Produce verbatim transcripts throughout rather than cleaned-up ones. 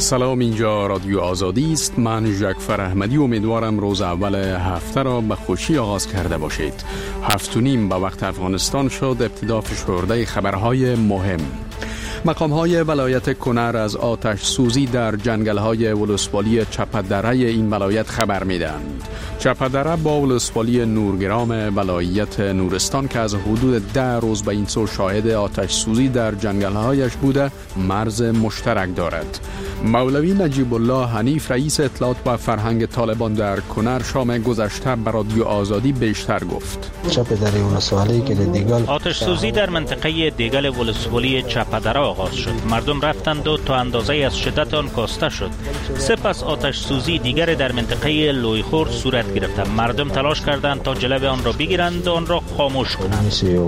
سلام، اینجا رادیو آزادی است. من ژکفر احمدی امیدوارم روز اول هفته را به خوشی آغاز کرده باشید. هفت و نیم به وقت افغانستان شد. ابتدا فشرده خبرهای مهم. مقام‌های ولایت کنر از آتش سوزی در جنگل‌های ولسوالی چپدره این ولایت خبر می‌دهند. چپدره با ولسوالی نورگرام ولایت نورستان که از حدود ده روز به این سو شاهد آتش سوزی در جنگل‌هایش بوده، مرز مشترک دارد. مولوی نجیب الله حنیف رئیس اطلاعات و فرهنگ طالبان در کنر شام گذشته به رادیو آزادی بیشتر گفت. چپدره ولسوالی که در دیگل آتش سوزی در منطقه دیگل ولسوالی چپدره آغاز شد. مردم رفتند و تا اندازه از شدت آن کاسته شد. سپس آتش سوزی دیگر در منطقه لویخور صورت گرفت. مردم تلاش کردند تا جلو آن را بگیرند و آن را خاموش کنند.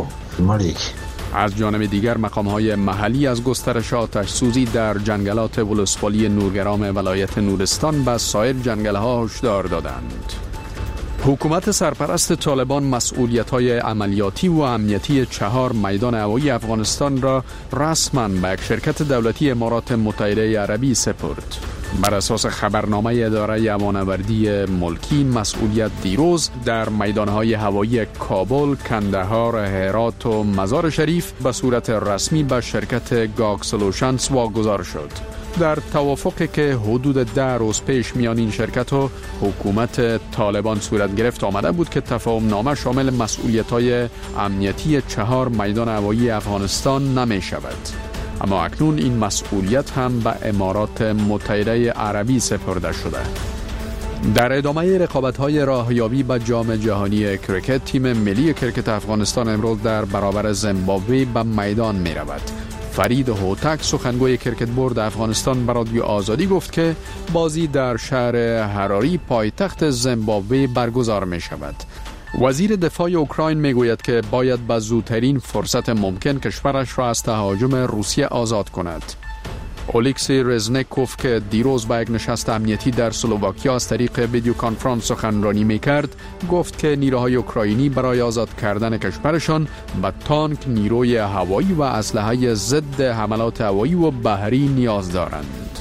از جانب دیگر مقام‌های محلی از گسترش آتش سوزی در جنگلات ولسوالی نورگرام ولایت نورستان به سایر جنگل‌ها هشدار دادند. حکومت سرپرست طالبان مسئولیت‌های عملیاتی و امنیتی چهار میدان هوایی افغانستان را رسما به یک شرکت دولتی امارات متحده عربی سپرد. بر اساس خبرنامه اداره امان‌آوری ملکی، مسئولیت دیروز در میدانهای هوایی کابل، کندهار، هرات و مزار شریف به صورت رسمی به شرکت گاگ سولوشنز واگذار شد. در توافقی که حدود ده روز پیش میان این شرکت و حکومت طالبان صورت گرفت آمده بود که تفاهم نامه شامل مسئولیت‌های امنیتی چهار میدان هوایی افغانستان نمی شود. اما اکنون این مسئولیت هم به امارات متحده عربی سپرده شده. در ادامه رقابت‌های راهیابی به جام جهانی کرکت، تیم ملی کرکت افغانستان امروز در برابر زیمبابوه به میدان می رود. فرید هوتک سخنگوی کرکت بورد افغانستان به رادیو آزادی گفت که بازی در شهر هراری پایتخت زیمبابوه برگزار می شود. وزیر دفاع اوکراین می گوید که باید به زودترین فرصت ممکن کشورش را از تهاجم روسیه آزاد کند. اولیکسی رزنکوف که دیروز به یک نشست امنیتی در اسلواکیا از طریق ویدیو کنفرانس سخنرانی می‌کرد، گفت که نیروهای اوکراینی برای آزاد کردن کشورشان به تانک، نیروی هوایی و اسلحه ضد حملات هوایی و بحری نیاز دارند.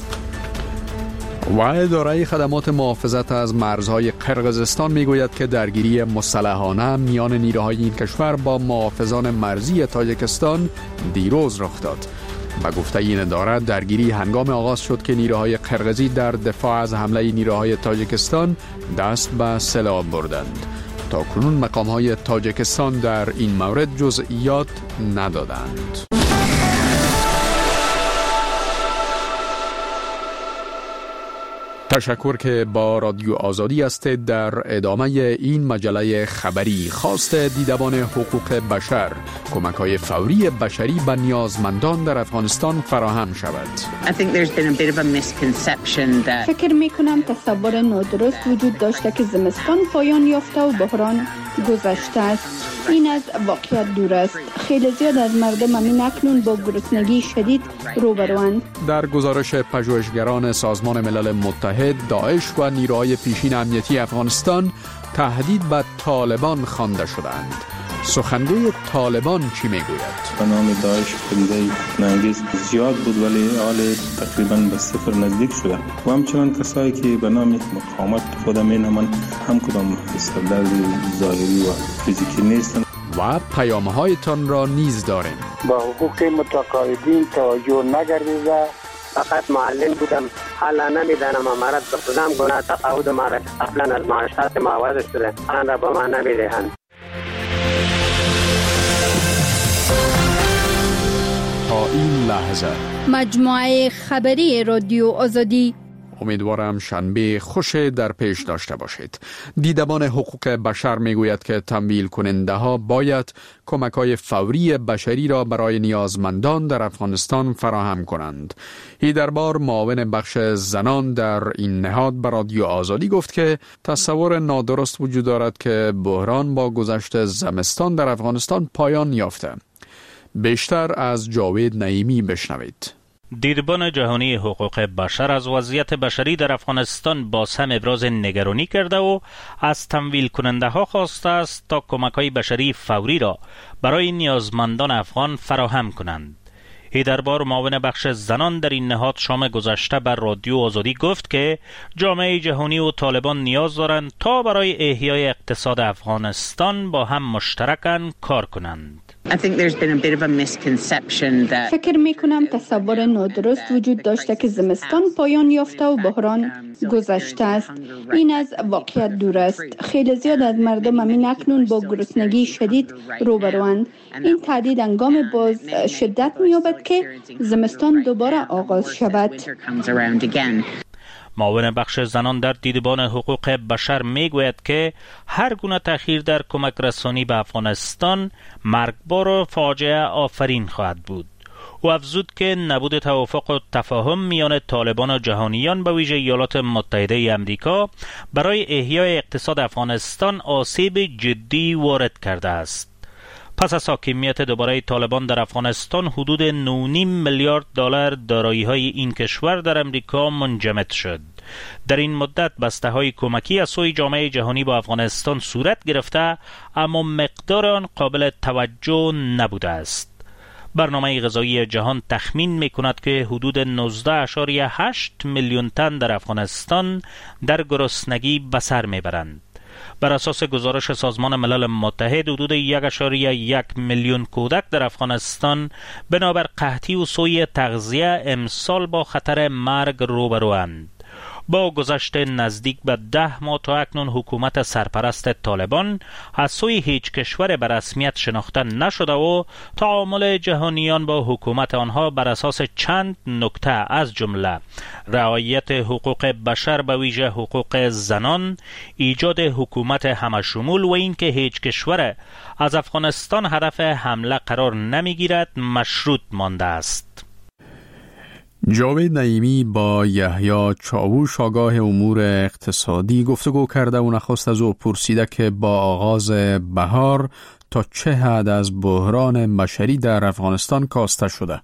و اداره خدمات محافظت از مرزهای قرقیزستان میگوید که درگیری مسلحانه میان نیروهای این کشور با محافظان مرزی تاجیکستان دیروز رخ داد. به گفته این اداره درگیری هنگام آغاز شد که نیروهای قرقیزی در دفاع از حمله نیروهای تاجیکستان دست به سلاح بردند. تا کنون مقام‌های تاجیکستان در این مورد جزئیات ندادند. تشکر که با رادیو آزادی هستید. در ادامه این مجله خبری، خواست دیدبان حقوق بشر کمک‌های فوری بشری به نیازمندان در افغانستان فراهم شود. فکر می‌کنم تصور نادرست وجود داشته که زمستان پایان یافته و بحران گذشته است. این از واقعیت دور است. خیلی زیاد از مردم همین اکنون با گرسنگی شدید روبروند. در گزارش پژوهشگران سازمان ملل متحد، داعش و نیروهای پیشین امنیتی افغانستان تهدید به طالبان خوانده شدند. سخنگوی طالبان چی میگوید؟ به نام داعش پدیده ننگیز زیاد بود ولی حال تقریبا به صفر نزدیک شده و همچنان کسایی که به نام مقاومت خود مینامند هم کدام سردرد ظاهری و فیزیکی نیستند. و پیام‌هایتان را نیز داریم. با حقوق متقاعدین توجه نگردیده، فقط معلم بودم، حالا نمیدانم امارت به کدام گناه تقاعد ما را قبلا از معاشات معوض شده، آن را به ما نمیدهند. تا این لحظه مجموعه خبری رادیو آزادی. امیدوارم شنبه خوش در پیش داشته باشید. دیدبان حقوق بشر میگوید که تمویل کننده ها باید کمک‌های فوری بشری را برای نیازمندان در افغانستان فراهم کنند. هیدربار معاون بخش زنان در این نهاد به رادیو آزادی گفت که تصور نادرست وجود دارد که بحران با گذشت زمستان در افغانستان پایان یافته. بیشتر از جاوید نعیمی بشنوید. دیدبان جهانی حقوق بشر از وضعیت بشری در افغانستان باز هم ابراز نگرانی کرده و از تمویل کننده ها خواسته است تا کمک های بشری فوری را برای نیازمندان افغان فراهم کنند. هیدربار معاون بخش زنان در این نهاد شام گذشته بر رادیو آزادی گفت که جامعه جهانی و طالبان نیاز دارند تا برای احیای اقتصاد افغانستان با هم مشترکاً کار کنند. فکر می کنم تصور نادرست وجود داشته که زمستان پایان یافته و بحران گذشته است. این از واقعیت دور است. خیلی زیاد از مردم همین اکنون با گرسنگی شدید روبروند. این تهدید هنگام باز شدت می یابد که زمستان دوباره آغاز شود. معاون بخش زنان در دیدبان حقوق بشر می گوید که هر گونه تأخیر در کمک رسانی به افغانستان مرگبار و فاجعه آفرین خواهد بود. او افزود که نبود توافق و تفاهم میان طالبان و جهانیان به ویژه ایالات متحده آمریکا برای احیای اقتصاد افغانستان آسیب جدی وارد کرده است. پس از حاکمیت دوباره طالبان در افغانستان حدود نه و نیم میلیارد دلار دارایی‌های این کشور در امریکا منجمد شد. در این مدت بسته‌های کمکی از سوی جامعه جهانی با افغانستان صورت گرفته اما مقدار آن قابل توجه نبوده است. برنامه غذایی جهان تخمین می‌کند که حدود نوزده اشاریه هشت میلیون تن در افغانستان در گرسنگی به سر میبرند. بر اساس گزارش سازمان ملل متحد حدود یک اشاریه یک میلیون کودک در افغانستان بنابر قحطی و سوء تغذیه امسال با خطر مرگ روبروند. با گذشت نزدیک به ده ماه تا اکنون حکومت سرپرست طالبان از سوی هیچ کشور به رسمیت شناخته نشده و تعامل جهانیان با حکومت آنها بر اساس چند نکته از جمله رعایت حقوق بشر به ویژه حقوق زنان، ایجاد حکومت همشمول و اینکه هیچ کشور از افغانستان هدف حمله قرار نمیگیرد مشروط مانده است. جاوید نعیمی با یحیی چاووش آگاه امور اقتصادی گفتگو کرده و نخست از او پرسیده که با آغاز بهار تا چه حد از بحران بشری در افغانستان کاسته شده.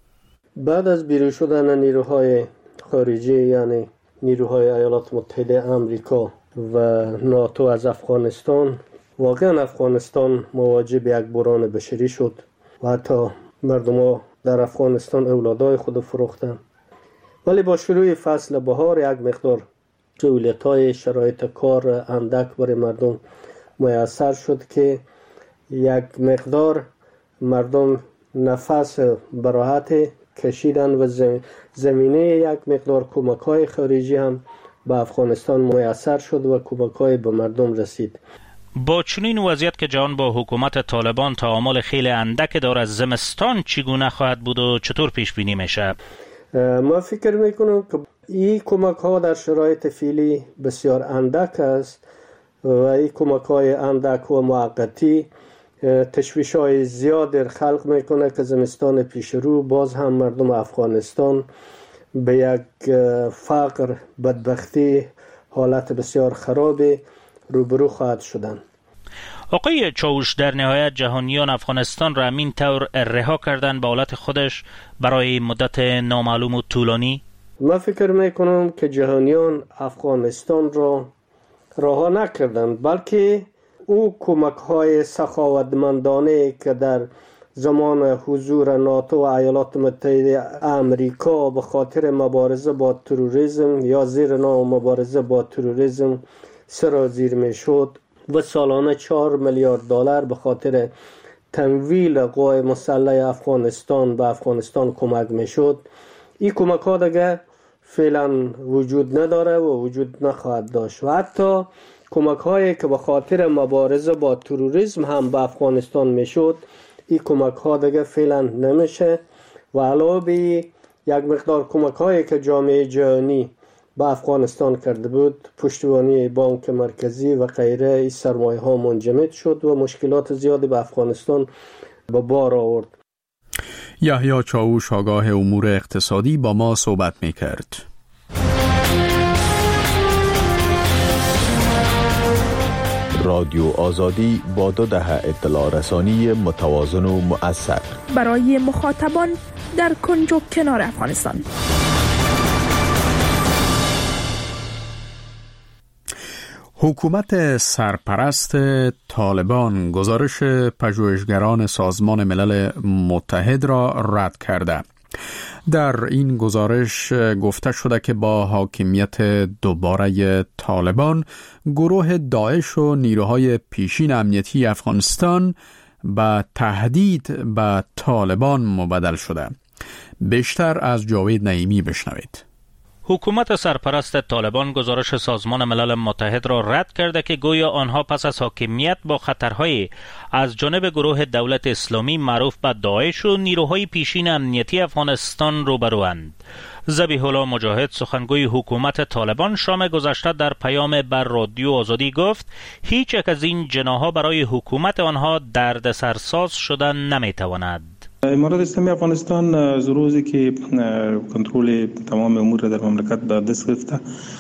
بعد از بیرون شدن نیروهای خارجی یعنی نیروهای ایالات متحده آمریکا و ناتو از افغانستان، واقعا افغانستان مواجه به یک بحران بشری شد و حتی مردم ها در افغانستان اولادای خود فروختن. ولی با شروع فصل بهار یک مقدار سهولت‌های شرایط کار اندک برای مردم میسر شد که یک مقدار مردم نفس براحت کشیدن و زمینه یک مقدار کمک‌های خارجی هم به افغانستان میسر شد و کمک‌های به مردم رسید. با چنین وضعیت که جهان با حکومت طالبان تعامل خیلی اندک داره، زمستان چگونه خواهد بود و چطور پیش بینی میشه؟ ما فکر میکنم که این کمک ها در شرایط فعلی بسیار اندک است و این کمک های اندک و موقتی تشویش های زیاد در خلق میکنه که زمستان پیش رو باز هم مردم افغانستان به یک فقر، بدبختی، حالت بسیار خرابی روبرو خواهد شدن. آقای چاووش، در نهایت جهانیان افغانستان را همین طور رها کردن به حالت خودش برای مدت نامعلوم و طولانی؟ من فکر میکنم که جهانیان افغانستان را رها نکردن، بلکه او کمک های سخاوتمندانه که در زمان حضور ناتو و ایالات متحده آمریکا به خاطر مبارزه با تروریسم یا زیر نام مبارزه با تروریسم سرازیر می شد و سالانه چهار میلیارد دلار به خاطر تمویل قوای مسلح افغانستان به افغانستان کمک می شد، این کمک ها دیگه فعلا وجود نداره و وجود نخواهد داشت و حتی کمک هایی که به خاطر مبارزه با تروریسم هم به افغانستان می شد، این کمک ها دیگه فعلا نمیشه و علاوه بر یک مقدار کمک هایی که جامعه جهانی با افغانستان کرده بود، پشتیبانی بانک مرکزی و غیره، این سرمایه ها منجمد شد و مشکلات زیادی به افغانستان به بار آورد. یحیی چاووش آگاه امور اقتصادی با ما صحبت می کرد. رادیو آزادی با دو دهه اطلاع رسانی متوازن و مؤثر برای مخاطبان در کنج و کنار افغانستان. حکومت سرپرست طالبان گزارش پژوهشگران سازمان ملل متحد را رد کرده. در این گزارش گفته شده که با حاکمیت دوباره طالبان، گروه داعش و نیروهای پیشین امنیتی افغانستان به تهدید به طالبان مبدل شده. بیشتر از جاوید نعیمی بشنوید. حکومت سرپرست طالبان گزارش سازمان ملل متحد را رد کرده که گویا آنها پس از حاکمیت با خطرهای از جانب گروه دولت اسلامی معروف به داعش و نیروهای پیشین امنیتی افغانستان روبروند. ذبیح الله مجاهد سخنگوی حکومت طالبان شام گذشته در پیام بر رادیو آزادی گفت هیچ یک از این جناح‌ها برای حکومت آنها دردسرساز شدن نمیتواند. امارات اسلامی افغانستان از روزی که کنترل تمام امور در مملکت به دست گرفته،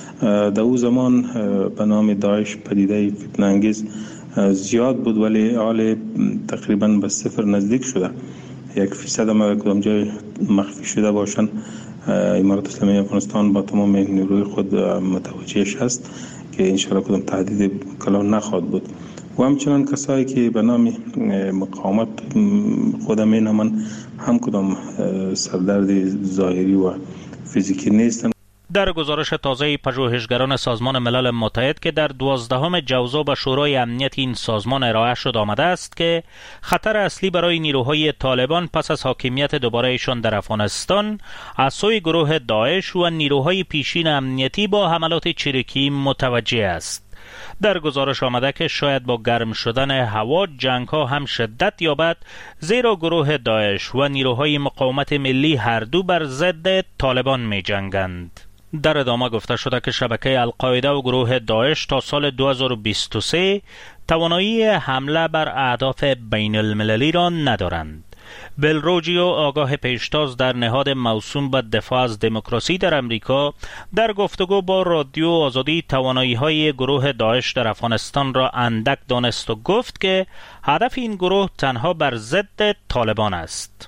در او زمان به نام داعش پدیده فتنه انگیز زیاد بود ولی حال تقریبا به صفر نزدیک شده. یک فیصد هم کدام جای مخفی شده باشن، امارات اسلامی افغانستان با تمام نیروی خود متوجهش است که انشاءالله کدام تهدید کلان نخواهد بود. و همچنان کسایی که به نام مقاومت خودم مینامن هم کدام سردرد ظاهری و فیزیکی نیستن. در گزارش تازه پژوهشگران سازمان ملل متحد که در دوازدهم جوزا به شورای امنیت این سازمان ارائه شد آمده است که خطر اصلی برای نیروهای طالبان پس از حاکمیت دوباره ایشان در افغانستان از سوی گروه داعش و نیروهای پیشین امنیتی با حملات چریکی متوجه است. در گزارش آمده که شاید با گرم شدن هوا جنگ ها هم شدت یابد، زیرا گروه داعش و نیروهای مقاومت ملی هر دو بر ضد طالبان می جنگند. در ادامه گفته شده که شبکه القاعده و گروه داعش تا سال دو هزار و بیست و سه توانایی حمله بر اهداف بین المللی را ندارند. بلروجیو آگاه پیشتاز در نهاد موسوم به دفاع از دموکراسی در امریکا در گفتگو با رادیو آزادی توانایی‌های گروه داعش در افغانستان را اندک دانست و گفت که هدف این گروه تنها بر ضد طالبان است.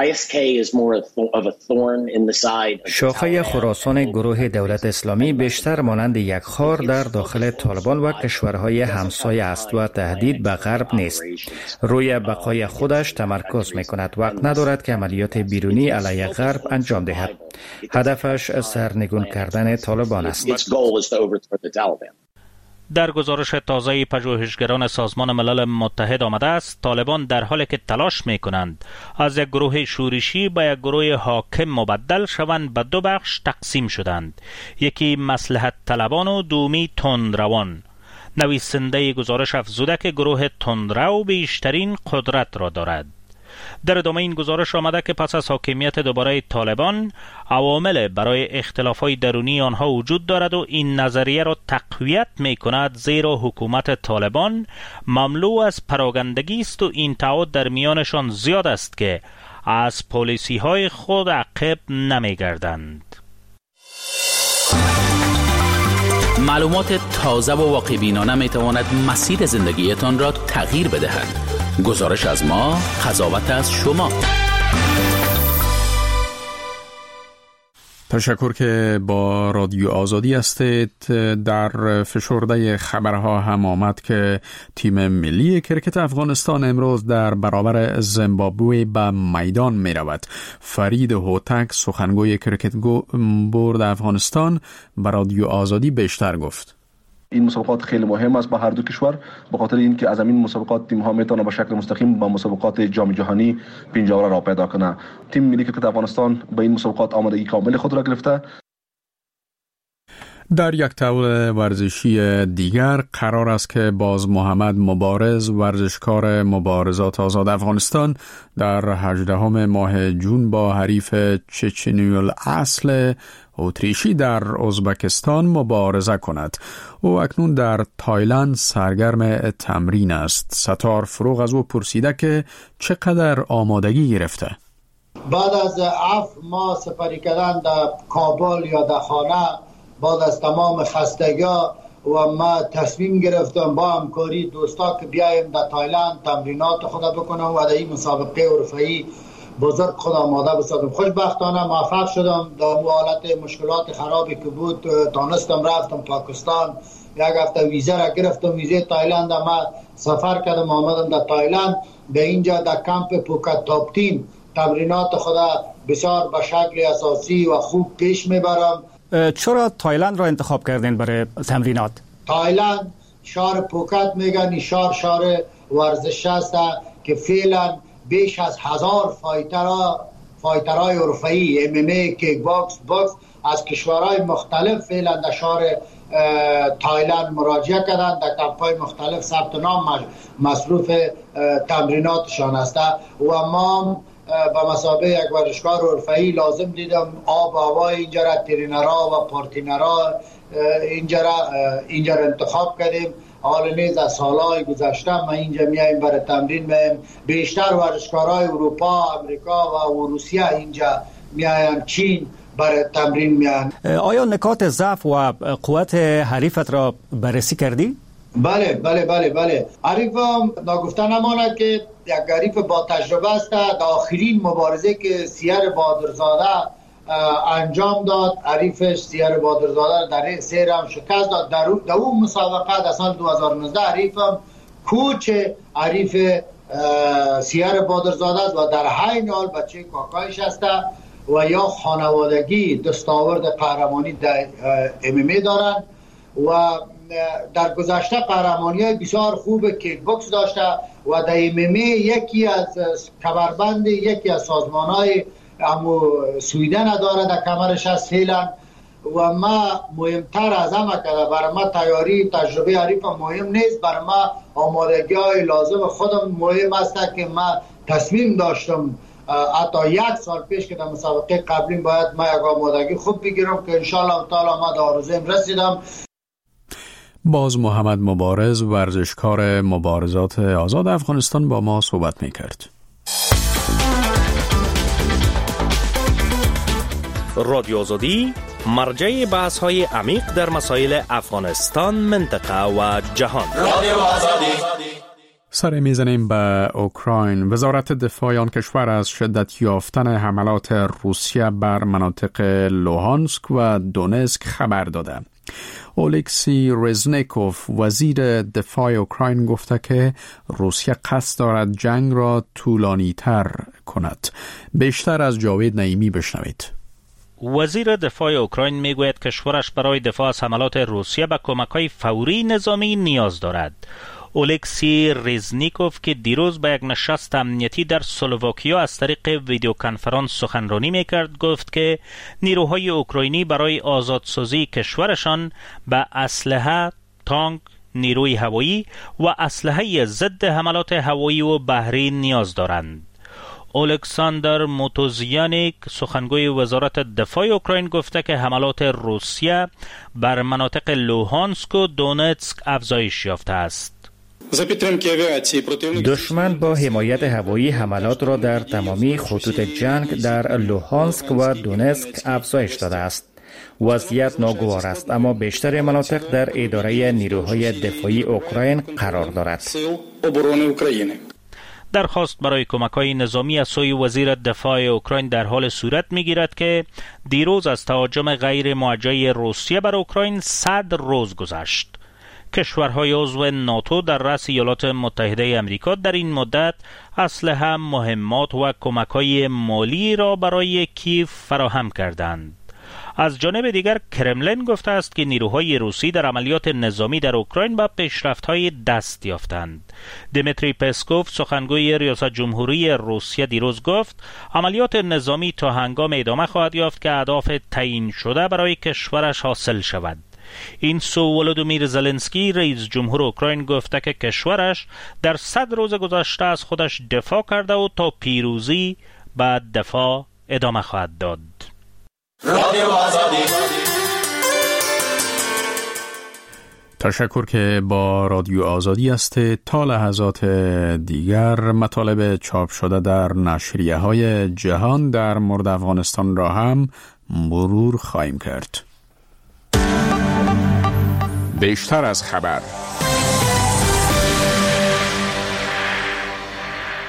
شاخه خراسان گروه دولت اسلامی بیشتر مانند یک خار در داخل طالبان و کشورهای همسایه است و تهدید به غرب نیست. روی بقای خودش تمرکز می کند. وقت ندارد که عملیات بیرونی علیه غرب انجام دهد. هدفش سرنگون کردن طالبان است. در گزارش تازه پژوهشگران سازمان ملل متحد آمده است طالبان در حالی که تلاش می کنند از یک گروه شورشی به یک گروه حاکم مبدل شوند به دو بخش تقسیم شدند، یکی مصلحت طلبان و دومی تندروان. نویسنده گزارش افزوده که گروه تندرو بیشترین قدرت را دارد. در ادامه این گزارش آمده که پس از حاکمیت دوباره طالبان عوامل برای اختلافات درونی آنها وجود دارد و این نظریه را تقویت می کند، زیرا حکومت طالبان مملو از پراگندگی است و این تعهد در میانشان زیاد است که از پالیسی های خود عقب نمی گردند. معلومات تازه و واقع بینانه می تواند مسیر زندگیتان را تغییر بدهد. گزارش از ما، قضاوت از شما. تشکر که با رادیو آزادی هستید. در فشرده خبرها هم آمد که تیم ملی کرکت افغانستان امروز در برابر زیمبابوه به میدان می رود. فرید هوتک سخنگوی کرکت بورد افغانستان به رادیو آزادی بیشتر گفت. این مسابقات خیلی مهم است با هر دو کشور، به خاطر اینکه از این مسابقات تیم ها میتونه به شکل مستقیم با مسابقات جام جهانی پنجره را پیدا کنه. تیم ملی کرکت افغانستان به این مسابقات آمادگی کامل خود را گرفته. در یک طور ورزشی دیگر قرار است که باز محمد مبارز ورزشکار مبارزات آزاد افغانستان در هجدهم ماه جون با حریف چچنیول اصل اتریشی در ازبکستان مبارزه کند. او اکنون در تایلند سرگرم تمرین است. ستار فروغ از او پرسیده که چقدر آمادگی گرفته. بعد از هفت ماه سپری کردن در کابل یا در خانه، بعد از تمام خستگی و ما تصمیم گرفتم با همکاری دوستا که بیایم در تایلند تمرینات خود بکنم و در این مسابقه اروپایی بزرگ خود آماده بسازم. خوشبختانه موفق شدم. در حالت مشکلات خرابی که بود تانستم رفتم پاکستان یک هفته ویزا را گرفتم، ویزای تایلند ما سفر کردم آمدم در تایلند. در اینجا در کمپ پوکت تاپ تیم تمرینات خدا بسیار به شکل اساسی و خوب پیش میبرم. چرا تایلند را انتخاب کردین برای تمرینات؟ تایلند شهر پوکت میگن، شهر شهر ورزش است که فعلا بیش از هزار فایترها فایترهای اروپایی ام ام ای، کیک باکس، باکس از کشورهای مختلف فعلا در شهر تایلند مراجعه کردند. در کمپ‌های مختلف ثبت نام مصروف تمریناتشان است و ما به مثابه یک ورزشکار اروپایی لازم دیدم آب و هوای اینجا را، ترینرها و پارتینرها اینجا را اینجا را انتخاب کردیم. حال نیز از سالهای گذشته ما اینجا میایم برای تمرین میایم. بیشتر ورزشکارهای اروپا، امریکا و روسیه اینجا میایم، چین برای تمرین میان. آیا نکات ضعف و قوت حریفت را بررسی کردی؟ بله بله بله بله. حریفم ناگفته نماند که یک حریف با تجربه است. در آخرین مبارزه که سیر بادرزاده انجام داد، حریفش سیر بادرزاده در سه راند شکست داد. در, در اون مسابقه در سال دو هزار و نوزده حریفم کوچ حریف سیر بادرزاده است و در حین حال بچه کاکایش است و یا خانوادگی دستاورد قهرمانی در ام ام ای دارند و در گذشته قهرمانی های بسیار خوب کیک باکس داشته و در ام ام ای یکی از کمربند یکی از سازمان های امو سویدن داره در کمرش است فعلا. و ما مهمتر از همه که برای ما تیاری تجربه حریف مهم نیست، برای ما آمادگی های لازم خودم مهم است که ما تصمیم داشتم حتی یک سال پیش که در مسابقه قبلی باید ما یک آمادگی خوب بگیرم که انشاءالله تعالی ما در آرزویم رسیدم. باز محمد مبارز، ورزشکار مبارزات آزاد افغانستان، با ما صحبت میکرد. رادیو آزادی مرجع بحث های عمیق در مسائل افغانستان، منطقه و جهان. رادیو آزادی. سر میزنیم به اوکراین. وزارت دفاع آن کشور از شدت یافتن حملات روسیه بر مناطق لوهانسک و دونسک خبر داده. اولکسی رزنیکوف، وزیر دفاع اوکراین، گفته که روسیه قصد دارد جنگ را طولانی تر کند. بیشتر از جاوید نعیمی بشنوید. وزیر دفاع اوکراین میگوید کشورش برای دفاع از حملات روسیه به کمک‌های فوری نظامی نیاز دارد. اولکسی رزنیکوف که دیروز به یک نشست امنیتی در سلوواکیا از طریق ویدیو کنفرانس سخنرانی میکرد، گفت که نیروهای اوکراینی برای آزادسازی کشورشان به اسلحه، تانک، نیروی هوایی و اسلحه ضد حملات هوایی و بحری نیاز دارند. الکساندر موتوزیانیک، سخنگوی وزارت دفاع اوکراین، گفته که حملات روسیه بر مناطق لوهانسک و دونتسک افزایش یافته است. دشمن با حمایت هوایی حملات را در تمامی خطوط جنگ در لوهانسک و دونسک افزایش داده است. وضعیت ناگوار است، اما بیشتر مناطق در اداره نیروهای دفاعی اوکراین قرار دارد. درخواست برای کمک‌های نظامی از سوی وزیر دفاع اوکراین در حال صورت می‌گیرد که دیروز از تهاجم غیر موجه روسیه بر اوکراین صد روز گذشت. کشورهای عضو ناتو در رأس ایالات متحده آمریکا در این مدت اسلحه، مهمات و کمک‌های مالی را برای کیف فراهم کردند. از جانب دیگر کرملین گفته است که نیروهای روسی در عملیات نظامی در اوکراین به پیشرفت‌های دست یافتند. دمیتری پسکوف، سخنگوی ریاست جمهوری روسیه، دیروز گفت عملیات نظامی تا هنگام ادامه خواهد یافت که اهداف تعیین شده برای کشورش حاصل شود. این سو ولودیمیر زلنسکی، رئیس جمهور اوکراین، گفته که کشورش در صد روز گذشته از خودش دفاع کرده و تا پیروزی به دفاع ادامه خواهد داد. رادیو آزادی. تشکر که با رادیو آزادی است. تا لحظات دیگر مطالب چاپ شده در نشریه های جهان در مورد افغانستان را هم مرور خواهیم کرد. بیشتر از خبر.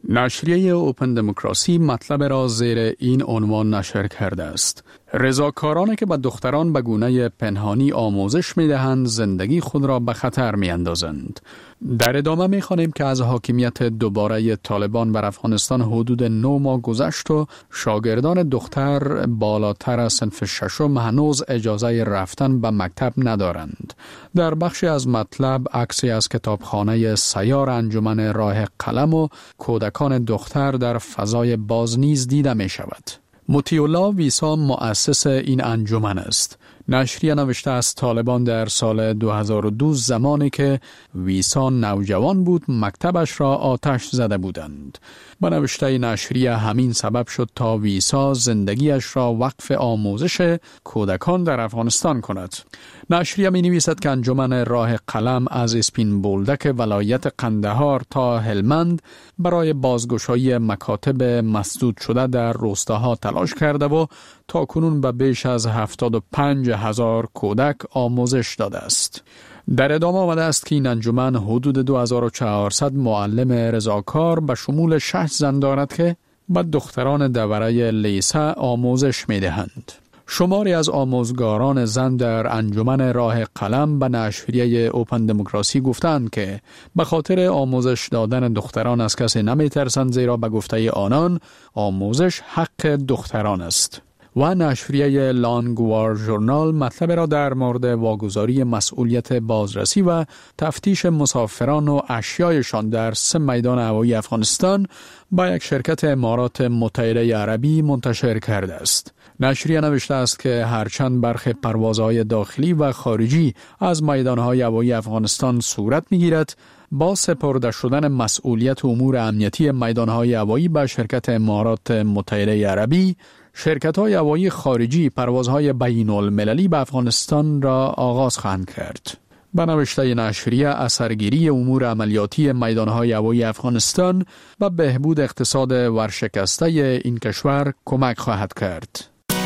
نشریه اوپن دموکراسی مطلب را زیر این عنوان نشر کرده است: رضاکارانی که به دختران به گونه پنهانی آموزش می‌دهند زندگی خود را به خطر می‌اندازند. در ادامه می‌خوانیم که از حاکمیت دوباره طالبان بر افغانستان حدود نه ماه گذشت و شاگردان دختر بالاتر از صنف ششم هنوز اجازه رفتن به مکتب ندارند. در بخشی از مطلب عکسی از کتابخانه سیار انجمن راه قلم و کودکان دختر در فضای باز نیز دیده می‌شود. مطیع‌الله ویسا مؤسس این انجمن است. نشریه نوشته است طالبان در سال دو هزار و دو زمانی که ویسا نوجوان بود مکتبش را آتش زده بودند. با نوشته نشریه همین سبب شد تا ویسا زندگیش را وقف آموزش کودکان در افغانستان کند. نشریه می نویسد که انجمن راه قلم از اسپین بولدک ولایت قندهار تا هلمند برای بازگشایی مکاتب مسدود شده در روستاها تلاش کرده و تا کنون به بیش از هفتاد و پنج هزار کودک آموزش داده است. در ادامه آمده است که این انجمن حدود دو هزار و چهارصد معلم رضاکار به شمول شش زن دارد که به دختران دوره لیسه آموزش می دهند. شماری از آموزگاران زن در انجمن راه قلم به نشریه اوپن دموکراسی گفتند که به خاطر آموزش دادن دختران از کسی نمی ترسند، زیرا به گفته آنان آموزش حق دختران است. و نشریه لانگوار ژورنال مطلب را در مورد واگذاری مسئولیت بازرسی و تفتیش مسافران و اشیایشان در سه میدان هوایی افغانستان با یک شرکت امارات متحده عربی منتشر کرده است. نشریه نوشته است که هرچند برخی پروازهای داخلی و خارجی از میدانهای هوایی افغانستان صورت می‌گیرد، با سپرده شدن مسئولیت امور امنیتی میدانهای هوایی به شرکت امارات متحده عربی، شرکت‌های هوایی خارجی پروازهای بین المللی به افغانستان را آغاز خواهند کرد. به نوشته نشریه اثرگیری امور عملیاتی میدانهای هوایی افغانستان و بهبود اقتصاد ورشکسته این کشور کمک خواهد کرد.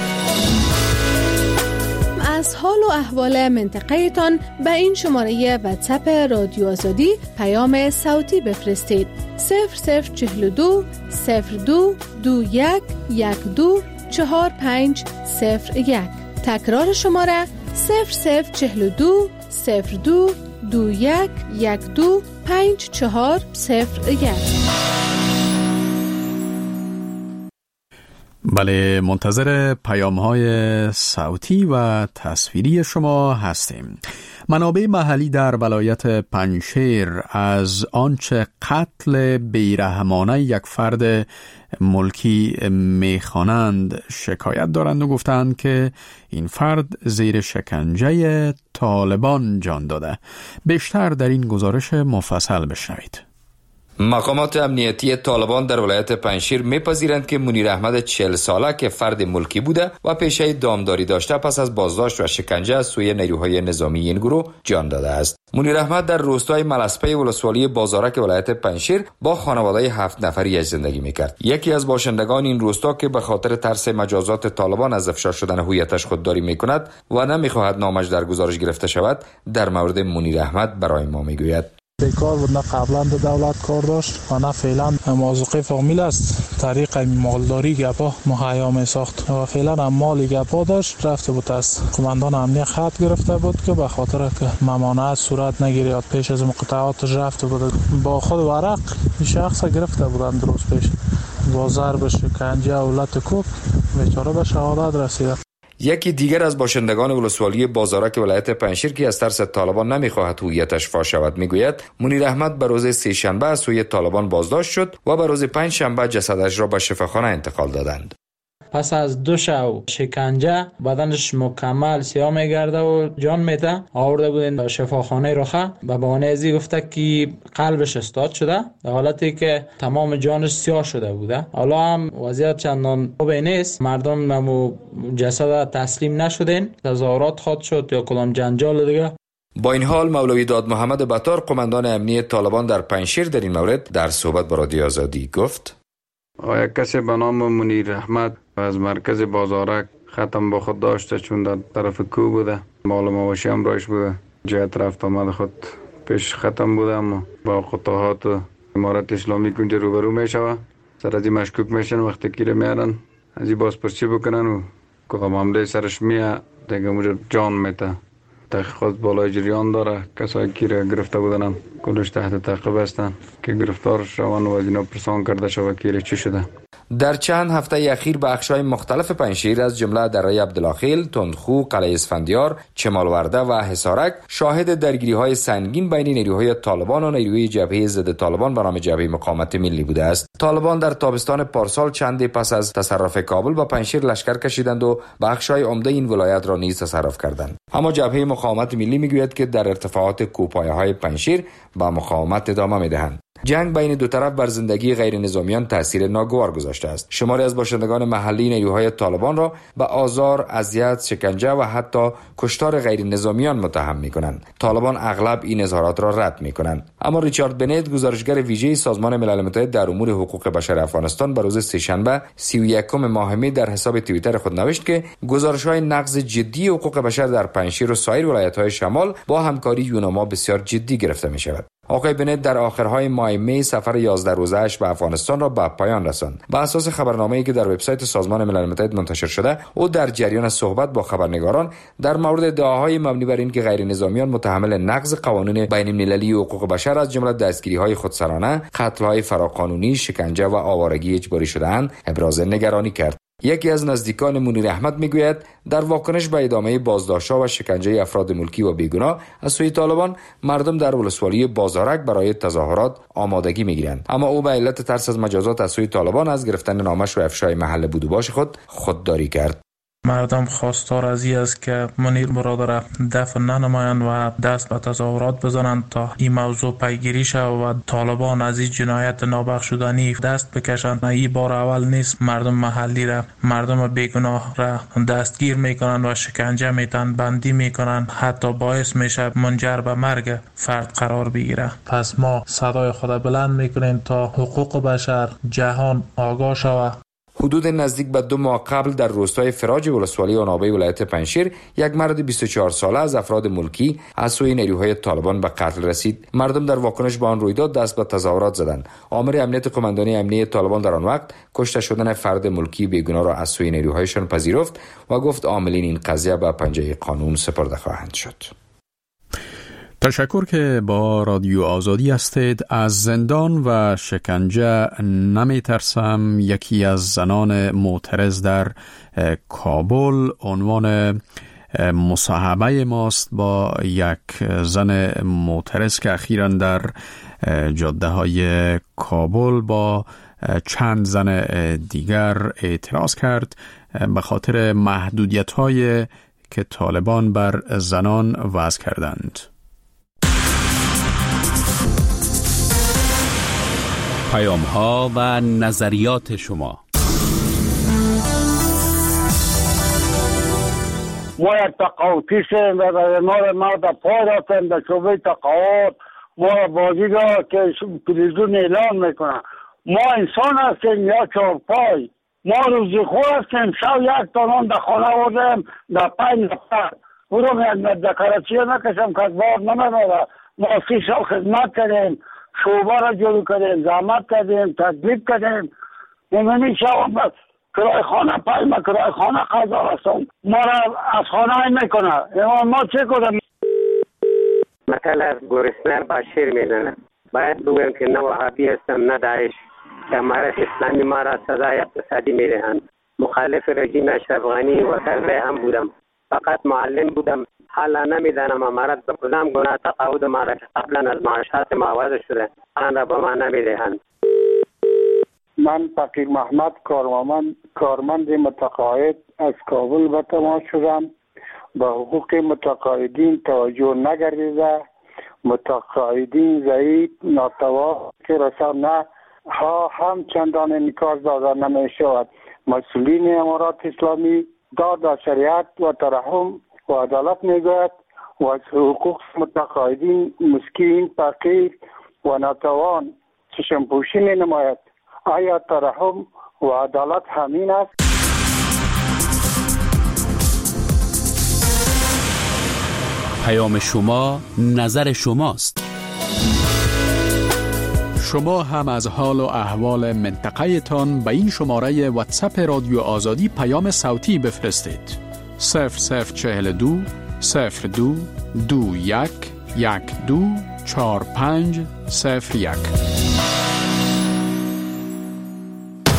از حال و احوال منطقه تان به این شماره واتساپ رادیو آزادی پیام صوتی بفرستید: صفر صفر چهل و دو صفر دو دو یک یک دو چهار پنج صفر یک. تکرار شماره: صفر صفر چهل و دو صفر دو دو یک یک دو پنج چهار صفر یک. بله، منتظر پیام‌های صوتی و تصویری شما هستیم. منابع محلی در ولایت پنجشیر از آنچه قتل بیرحمانه یک فرد ملکی می‌خوانند شکایت دارند و گفتند که این فرد زیر شکنجه طالبان جان داده. بیشتر در این گزارش مفصل بشنوید. مقامات امنیتی طالبان در ولایت پنجشیر میپذیرند که منیر احمد چهل ساله که فرد ملکی بوده و پیشه دامداری داشته پس از بازداشت و شکنجه از سوی نیروهای نظامی این گروه جان داده است. منیر احمد در روستای ملسپه ولسوالی بازارک ولایت پنجشیر با خانواده هفت نفری زندگی میکرد. یکی از باشندگان این روستا که به خاطر ترس مجازات طالبان از افشا شدن هویتش خودداری میکند و نمیخواهد نامش در گزارش گرفته شود، در مورد منیر احمد برای ما میگوید: بیکار بود، نه قبلا در دولت کار داشت و نه فعلا موظف فامیل است. طریق مالداری گپا مهیا می ساخت و فعلا هم مالی گپا داشت. رفته بود از کماندان امنیت خط گرفته بود که به خاطر که ممانعت صورت نگیرد پیش از مقاطعاتش رفته بود. با خود ورق شخص گرفته بودن درست پیش با ضرب شکنجه و لط کوب بیچاره به شهادت رسیده. یکی دیگر از باشندگان ولسوالی بازارک ولایت پنجشیر که از ترس طالبان نمیخواهد هویتش فاش شود میگوید: منیر احمد به روز سه شنبه از سوی طالبان بازداشت شد و به روز پنج شنبه جسدش را به شفاخانه انتقال دادند. پس از دو شب شکنجه بدنش مکمل سیاه میگرده و جان میده. آورده بودن شفاخانه رخه. به بهانه ازی گفته که قلبش استاد شده در حالتی که تمام جانش سیاه شده بوده. حالا هم وضعیت چندان خوبی نیست. مردم ممو جسد تسلیم نشدن. تظاهرات خواهد شد یا کدام جنجال دیگه. با این حال مولوی داد محمد بطار قماندان امنیت طالبان در پنجشیر در این مورد در صحبت با رادیو آزادی گفت: یک کسی به نام منیر احمد از مرکز بازارک ختم با خود داشته، چون در طرف کو بوده، مال مواشی هم رایش بوده، جهت رفت آمد خود پیش ختم بوده، اما با قطعات امارت اسلامی کنجا روبرو میشوه، سر از این مشکوک میشن، وقتی که میارن از این بازپرسی بکنن و که معامله سرش میه دیگه موجود جان میته. تحقیقات بالای جریان داره، کسایی که گرفته بودن کلش تحت تعقیب هستن که گرفتار شوند و از اینا پرسان کرده شود که چی شده. در چند هفته اخیر بخش‌های مختلف پنجشیر از جمله دره عبدالخیل، تندخو، قلعه اسفندیار، چمالورده و حصارک شاهد درگیری‌های سنگین بین نیروهای طالبان و نیروی جبهه ضد طالبان به نام جبهه مقاومت ملی بوده است. طالبان در تابستان پارسال چندی پس از تصرف کابل به پنجشیر لشکر کشیدند و بخش‌های عمده این ولایت را نیز تصرف کردند. اما جبهه مقاومت ملی میگوید که در ارتفاعات کوهپایه‌های پنجشیر به مقاومت ادامه می‌دهند. جنگ بین دو طرف بر زندگی غیر نظامیان تاثیر ناگوار گذاشته است. شماری از باشندگان محلی نیروهای طالبان را به آزار، اذیت، شکنجه و حتی کشتار غیر نظامیان متهم می‌کنند. طالبان اغلب این اظهارات را رد می‌کنند. اما ریچارد بنت، گزارشگر ویژه سازمان ملل متحد در امور حقوق بشر افغانستان، به روز سه‌شنبه سی و یکم ماه می در حساب توییتر خود نوشت که گزارش‌های نقض جدی حقوق بشر در پنجشیر و سایر ولایت‌های شمال با همکاری یوناما بسیار جدی گرفته می‌شود. آقای بنت در آخرهای ماه می سفر یازده روزه‌اش به افغانستان را به پایان رساند. بر اساس خبرنامه‌ای که در وبسایت سازمان ملل متحد منتشر شده، او در جریان صحبت با خبرنگاران در مورد ادعاهای مبنی بر اینکه غیر نظامیان متحمل نقض قوانین بین‌المللی حقوق بشر از جمله دستگیری‌های خودسرانه، قتل‌های فراقانونی، شکنجه و آوارگی اجباری شده‌اند، ابراز نگرانی کرد. یکی از نزدیکان منیر احمد میگوید در واکنش به ادامه بازداشت‌ها و شکنجه افراد ملکی و بیگناه از سوی طالبان، مردم در ولسوالی بازارک برای تظاهرات آمادگی میگیرند. اما او به علت ترس از مجازات از سوی طالبان از گرفتن نامش و افشای محل بود و باش خود خودداری کرد. مردم خواستار از این است که منیر برادر دفن ننمایند و دست به تظاهرات بزنند تا این موضوع پیگیری شود و طالبان از این جنایت نابخشودنی دست بکشند. این بار اول نیست مردم محلی را، مردم بیگناه را دستگیر میکنند و شکنجه میتن، بندی میکنند، حتی باعث میشه منجر به مرگ فرد قرار بگیره. پس ما صدای خود بلند میکنیم تا حقوق بشر جهان آگاه شود. حدود نزدیک به دو ماه قبل در روستای فراج ولسوالی آنابه ولایت پنجشیر یک مرد بیست و چهار ساله از افراد ملکی از سوی نیروهای طالبان به قتل رسید. مردم در واکنش به آن رویداد دست به تظاهرات زدند. آمر امنیت قماندانی امنیه طالبان در آن وقت کشته شدن فرد ملکی بیگناه را از سوی نیروهایشان پذیرفت و گفت عاملین این قضیه به پنجه قانون سپرده خواهند شد. تشکر که با رادیو آزادی هستید. از زندان و شکنجه نمی ترسم یکی از زنان معترض در کابل عنوان مصاحبه ماست با یک زن معترض که اخیراً در جاده های کابل با چند زن دیگر اعتراض کرد به خاطر محدودیت های که طالبان بر زنان وضع کردند. پیام ها و نظریات شما. ما یک تقاوتیستیم و در مال مرد پای رفتیم در شعبه تقاوت. ما بازی را که تلویزیون اعلان میکنه ما انسان هستیم یا چهارپای، ما روزی خور هستیم. شب یک تانان در خانه آوردیم در پنج نفر بودم یک دکارچیه نکشم که بار نمیداره. ما سی سال خدمت کردیم، شعبه را جلو کردیم، زحمت کردیم، تدبیر کردیم. نمینی شب کرای خانه پای ما کرای خانه خزا هستم، ما را از خانه های میکنه. ما چه کنیم؟ مثل از گرسنه با شیر میزنه. باید بگویم که نه وهابی هستم نه داعش که امارت اسلامی ما را سزای اقتصادی میدهند. مخالف رژیم اشرف غنی و طلبه هم بودم، فقط معلم بودم. حالا نمیدانم امارت به کدام گناه تقاعد ما را قبلا از معاشات ما عوض شده آن را به ما نمیدهند. من فقیر محمد کارمند کارمند متقاعد از کابل به تماس شدم. به حقوق متقاعدین توجه نگردیده، متقاعدین ضعیف ناتوا که رسانه ها هم چندان انعکاس داده نمی شود. مسئولین امارات اسلامی داد شریعت و ترحم و عدالت میگوید و از حقوق متقاعدین مسکین، فقیر و ناتوان چشم پوشی می نماید. آیا ترحم و عدالت همین است؟ پیام شما نظر شماست. شما هم از حال و احوال منطقه تان به این شماره واتساپ رادیو آزادی پیام صوتی بفرستید. صفر صفر چهل دو صفر دو دو یک یک دو چهار پنج صفر یک.